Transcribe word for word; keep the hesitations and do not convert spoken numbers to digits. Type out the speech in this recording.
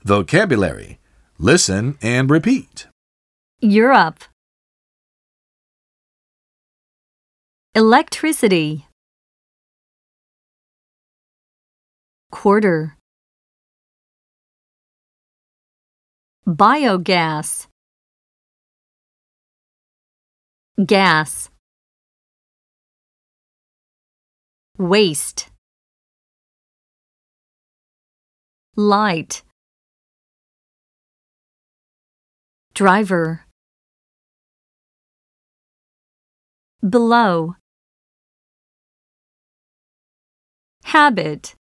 Vocabulary. Listen and repeat. Europe. Electricity. Quarter. Biogas. Gas. Waste. Light. Driver. Below. Habit.